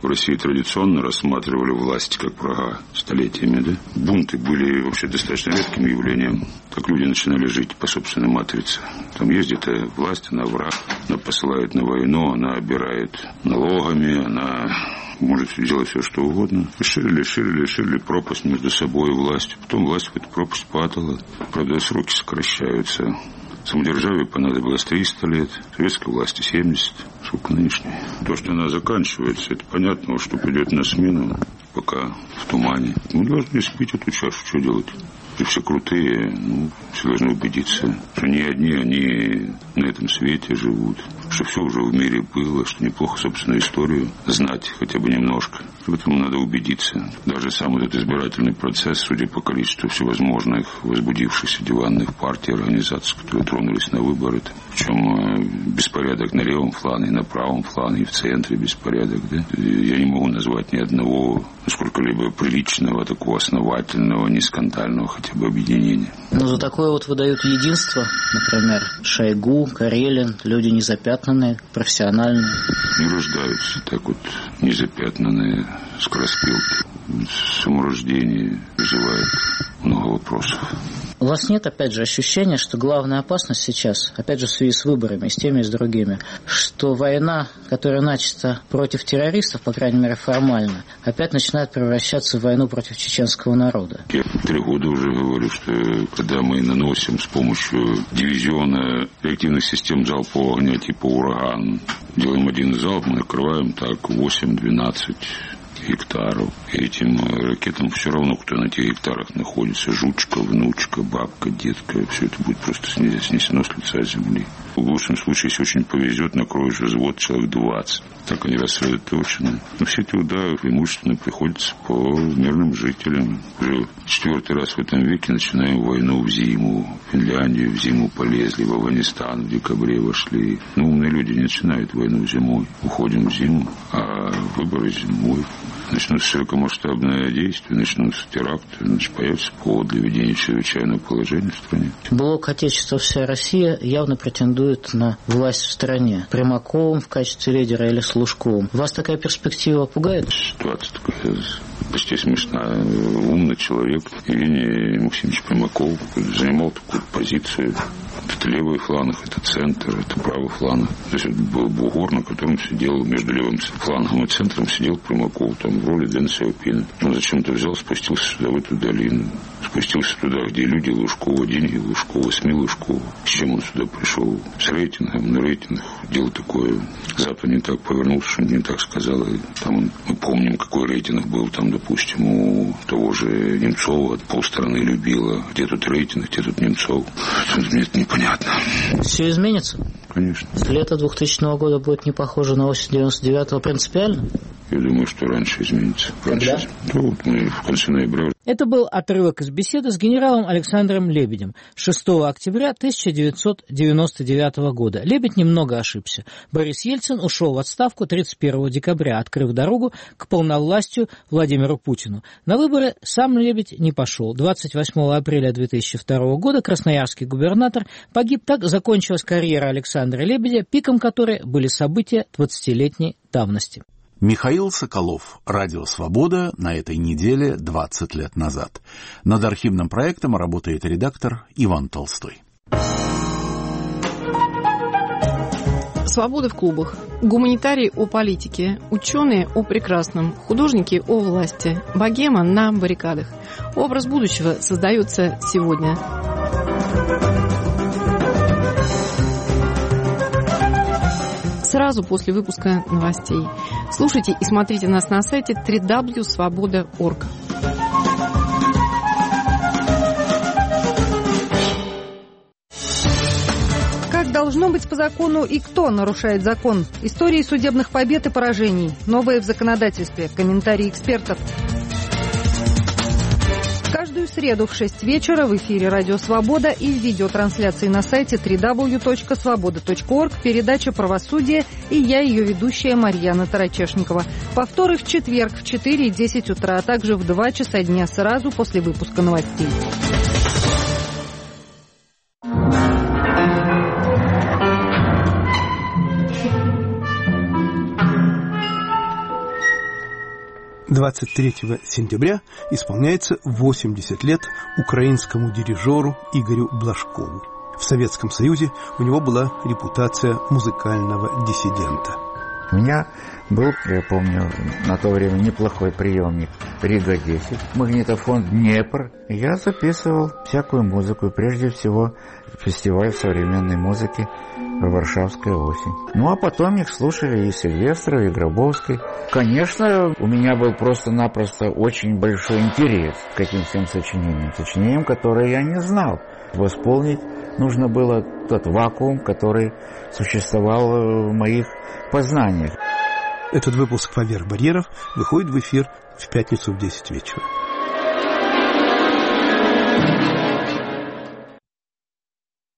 В России традиционно рассматривали власть как врага столетиями, да? Бунты были вообще достаточно редким явлением. Так люди начинали жить по собственной матрице. Там ездит власть, она враг, она посылает на войну, она обирает налогами, она может делать все, что угодно. Ширили, ширили, ширили пропасть между собой и властью. Потом власть в эту пропасть падала. Правда, сроки сокращаются. Самодержавию понадобилось триста лет, советской власти семьдесят. Сколько нынешней? То, что она заканчивается, это понятно, что придет на смену, пока в тумане. Мы должны спить эту чашу, что делать? Все крутые, ну, все должны убедиться, что не одни они на этом свете живут, что все уже в мире было, что неплохо собственную историю знать хотя бы немножко. В этом надо убедиться. Даже сам этот избирательный процесс, судя по количеству всевозможных возбудившихся диванных партий, организаций, которые тронулись на выборы, причем беспорядок на левом флане, на правом флане, и в центре беспорядок. Да? Я не могу назвать ни одного сколько-либо приличного, такого основательного, не скандального хотя бы объединения.
Но за такое вот выдают единство, например, Шойгу, Карелин, люди незапятнанные, профессиональные.
Не рождаются так вот незапятнанные скороспелки. Саморождение вызывает много вопросов.
У вас нет, опять же, ощущения, что главная опасность сейчас, опять же, в связи с выборами, и с теми, и с другими, что война, которая начата против террористов, по крайней мере, формально, опять начинает превращаться в войну против чеченского народа?
Я три года уже говорю, что когда мы наносим с помощью дивизиона реактивных систем залпового огня типа «Ураган», делаем один залп, мы накрываем так восемь-двенадцать гектаров. И этим ракетам все равно, кто на тех гектарах находится. Жучка, внучка, бабка, детка. Все это будет просто снесено с лица земли. В лучшем случае, если очень повезет, накроешь взвод человек двадцать. Так они рассредоточены. Но все эти удары преимущественно приходятся по мирным жителям. Уже четвертый раз в этом веке начинаем войну в зиму. В Финляндию в зиму полезли, в Афганистан в декабре вошли. Но умные люди не начинают войну зимой. Уходим в зиму, а выборы зимой. Начнутся широкомасштабные действия, начнутся теракты, значит, появится повод для введения чрезвычайного положения в стране.
Блок «Отечество, вся Россия» явно претендует на власть в стране. Примаковым в качестве лидера или с Лужковым. Вас такая перспектива пугает?
Ситуация такая почти смешная. Умный человек Евгений Максимович Примаков занимал такую позицию. Это левый фланг, это центр, это правый фланг. То есть это был бугор, на котором сидел, между левым флангом и центром сидел Примаков, там в роли Дэн Сяопина. Он зачем-то взял, спустился сюда, в эту долину. Спустился туда, где люди Лужкова, деньги Лужкова, СМИ Лужкова. С чем он сюда пришел? С рейтингом, на рейтинг. Дело такое. Запад не так повернулся, что не так сказал. И там мы помним, какой рейтинг был там, допустим, у того же Немцова. Полстраны любила. Где тут рейтинг, где тут Немцов? Мне это непонятно.
Все изменится?
Конечно.
Лето двухтысячного года будет не похоже на осень девяносто девятого принципиально?
Я думаю, что раньше изменится. Раньше.
Когда?
Ну, вот мы в конце ноября.
Это был отрывок из беседы с генералом Александром Лебедем шестого октября тысяча девятьсот девяносто девятого года. Лебедь немного ошибся. Борис Ельцин ушел в отставку тридцать первого декабря, открыв дорогу к полновластию Владимиру Путину. На выборы сам Лебедь не пошел. двадцать восьмого апреля две тысячи второго года красноярский губернатор погиб. Так закончилась карьера Александра Лебедя, пиком которой были события двадцатилетней давности.
Михаил Соколов. Радио «Свобода» на этой неделе двадцать лет назад. Над архивным проектом работает редактор Иван Толстой.
Свобода в клубах. Гуманитарии о политике. Ученые о прекрасном. Художники о власти. Богема на баррикадах. Образ будущего создается сегодня. Сразу после выпуска новостей. Слушайте и смотрите нас на сайте дабл ю дабл ю дабл ю точка свобода точка орг.
Как должно быть по закону и кто нарушает закон? Истории судебных побед и поражений. Новое в законодательстве. Комментарии экспертов. Каждую среду в шесть вечера в эфире «Радио Свобода» и в видеотрансляции на сайте дабл ю дабл ю дабл ю точка свобода точка орг передача «Правосудие» и я, ее ведущая Марьяна Тарачешникова. Повторы в четверг в четыре и десять утра, а также в два часа дня сразу после выпуска новостей.
двадцать третьего сентября исполняется восемьдесят лет украинскому дирижеру Игорю Блажкову. В Советском Союзе у него была репутация музыкального диссидента.
У меня был, я помню, на то время неплохой приемник Рига десять, магнитофон Днепр. Я записывал всякую музыку, прежде всего фестиваль современной музыки «Варшавская осень». Ну, а потом их слушали и Сильвестров, и Гробовский. Конечно, у меня был просто-напросто очень большой интерес к этим всем сочинениям. Сочинениям, которые я не знал. Восполнить нужно было тот вакуум, который существовал в моих познаниях.
Этот выпуск «Поверх барьеров» выходит в эфир в пятницу в десять вечера.